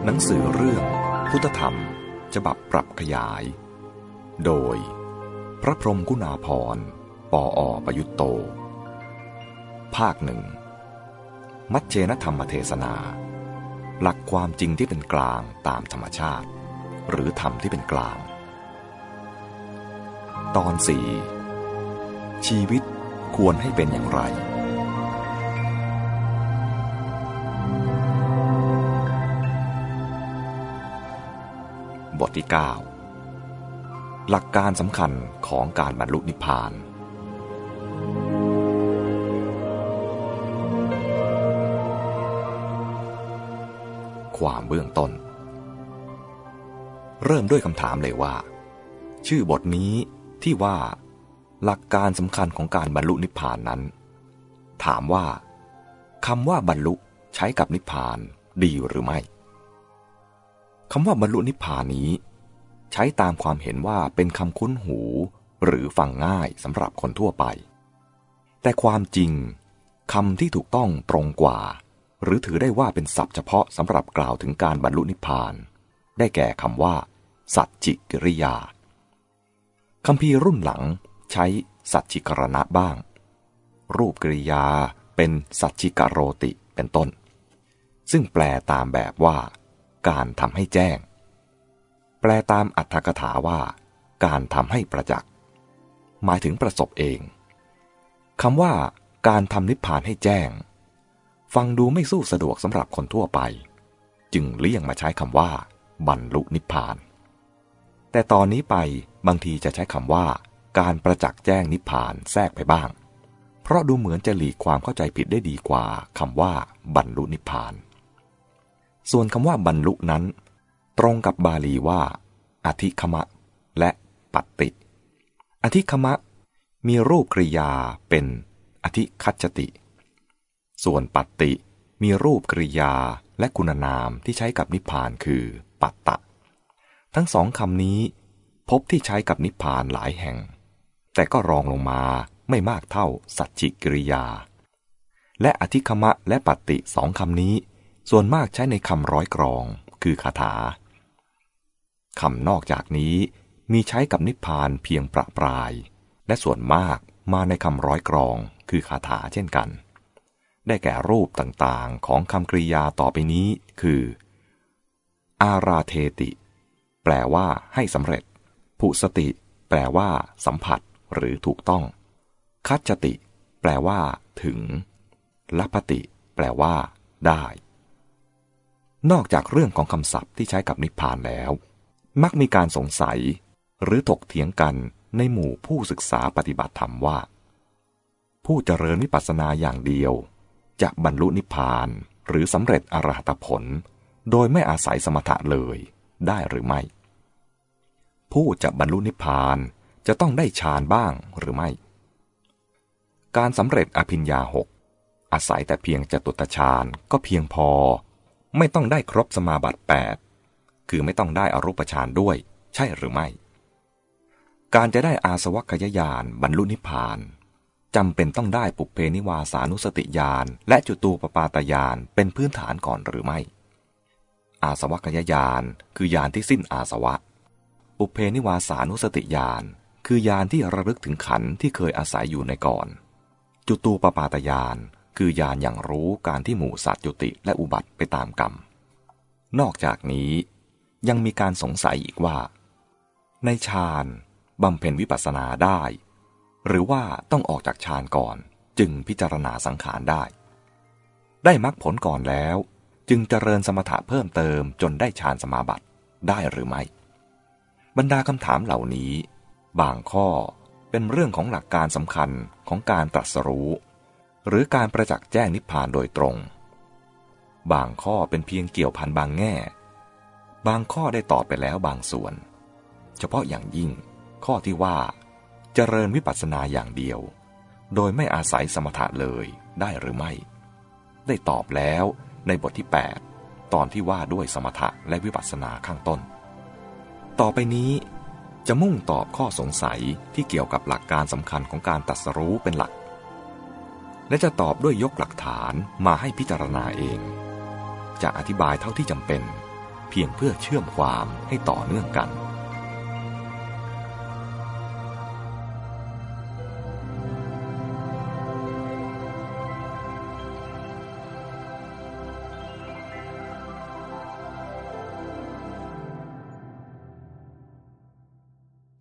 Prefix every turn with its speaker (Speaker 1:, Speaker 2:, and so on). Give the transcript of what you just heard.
Speaker 1: หนังสือเรื่องพุทธธรรมฉบับปรับขยายโดยพระพรหมกุณาภรณ์ ปอ.ประยุตโตภาคหนึ่งมัชเชนธรรมเทศนาหลักความจริงที่เป็นกลางตามธรรมชาติหรือธรรมที่เป็นกลางตอน 4 ชีวิตควรให้เป็นอย่างไรบทที่ 9 หลักการสำคัญของการบรรลุนิพพานความเบื้องต้นเริ่มด้วยคำถามเลยว่าชื่อบทนี้ที่ว่าหลักการสำคัญของการบรรลุนิพพานนั้นถามว่าคำว่าบรรลุใช้กับนิพพานดีหรือไม่คำว่าบรรลุนิพพานนี้ใช้ตามความเห็นว่าเป็นคำคุ้นหูหรือฟังง่ายสำหรับคนทั่วไปแต่ความจริงคำที่ถูกต้องตรงกว่าหรือถือได้ว่าเป็นศัพท์เฉพาะสำหรับกล่าวถึงการบรรลุนิพพานได้แก่คำว่าสัจจิกิริยาคัมภีร์รุ่นหลังใช้สัจจิกรณะบ้างรูปกริยาเป็นสัจจิกโรติเป็นต้นซึ่งแปลตามแบบว่าการทำให้แจ้งแปลตามอรรถกถาว่าการทำให้ประจักษ์หมายถึงประสบเองคำว่าการทำนิพพานให้แจ้งฟังดูไม่สู้สะดวกสำหรับคนทั่วไปจึงเลี่ยงมาใช้คำว่าบรรลุนิพพานแต่ตอนนี้ไปบางทีจะใช้คำว่าการประจักษ์แจ้งนิพพานแทรกไปบ้างเพราะดูเหมือนจะหลีกความเข้าใจผิดได้ดีกว่าคำว่าบรรลุนิพพานส่วนคำว่าบรรลุนั้นตรงกับบาลีว่าอธิคมะและปัตติอธิคมะมีรูปกริยาเป็นอธิคัจจติส่วนปัตติมีรูปกริยาและคุณนามที่ใช้กับนิพพานคือปัตตะทั้งสองคำนี้พบที่ใช้กับนิพพานหลายแห่งแต่ก็รองลงมาไม่มากเท่าสัจจิกิริยาและอธิคมะและปัตติสองคำนี้ส่วนมากใช้ในคำร้อยกรองคือคาถาคำนอกจากนี้มีใช้กับนิพพานเพียงประปรายและส่วนมากมาในคำร้อยกรองคือคาถาเช่นกันได้แก่รูปต่างๆของคำกริยาต่อไปนี้คืออาราเทติแปลว่าให้สำเร็จภุสติแปลว่าสัมผัสหรือถูกต้องคัจจติแปลว่าถึงลัพพติแปลว่าได้นอกจากเรื่องของคำศัพท์ที่ใช้กับนิพพานแล้วมักมีการสงสัยหรือถกเถียงกันในหมู่ผู้ศึกษาปฏิบัติธรรมว่าผู้เจริญวิปัสสนาอย่างเดียวจะบรรลุนิพพานหรือสำเร็จอรหัตผลโดยไม่อาศัยสมถะเลยได้หรือไม่ผู้จะบรรลุนิพพานจะต้องได้ฌานบ้างหรือไม่การสำเร็จอภิญญา 6อาศัยแต่เพียงจตุตฌานก็เพียงพอไม่ต้องได้ครบสมาบัติ 8คือไม่ต้องได้อรูปฌานด้วยใช่หรือไม่การจะได้อาสวัคคยญาณบรรลุนิพพานจำเป็นต้องได้ปุพเพนิวาสานุสติญาณและจตูปปาตญาณเป็นพื้นฐานก่อนหรือไม่อาสวัคคยญาณคือญาณที่สิ้นอาสวะปุพเพนิวาสานุสติญาณคือญาณที่ระลึกถึงขันธ์ที่เคยอาศัยอยู่ในก่อนจุตูปปาตญาณคือญาณอย่างรู้การที่หมู่สัตว์จุติและอุบัติไปตามกรรมนอกจากนี้ยังมีการสงสัยอีกว่าในฌานบำเพ็ญวิปัสสนาได้หรือว่าต้องออกจากฌานก่อนจึงพิจารณาสังขารได้มรรคผลก่อนแล้วจึงเจริญสมถะเพิ่มเติมจนได้ฌานสมาบัติได้หรือไม่บรรดาคำถามเหล่านี้บางข้อเป็นเรื่องของหลักการสำคัญของการตรัสรู้หรือการประจักษ์แจ้งนิพพานโดยตรงบางข้อเป็นเพียงเกี่ยวพันบางแง่บางข้อได้ตอบไปแล้วบางส่วนเฉพาะอย่างยิ่งข้อที่ว่าเจริญวิปัสสนาอย่างเดียวโดยไม่อาศัยสมถะเลยได้หรือไม่ได้ตอบแล้วในบทที่ 8ตอนที่ว่าด้วยสมถะและวิปัสสนาข้างต้นต่อไปนี้จะมุ่งตอบข้อสงสัยที่เกี่ยวกับหลักการสำคัญของการตรัสรู้เป็นหลักและจะตอบด้วยยกหลักฐานมาให้พิจารณาเองจะอธิบายเท่าที่จำเป็นเพียงเพื่อเชื่อมความให้ต่อเนื่องกัน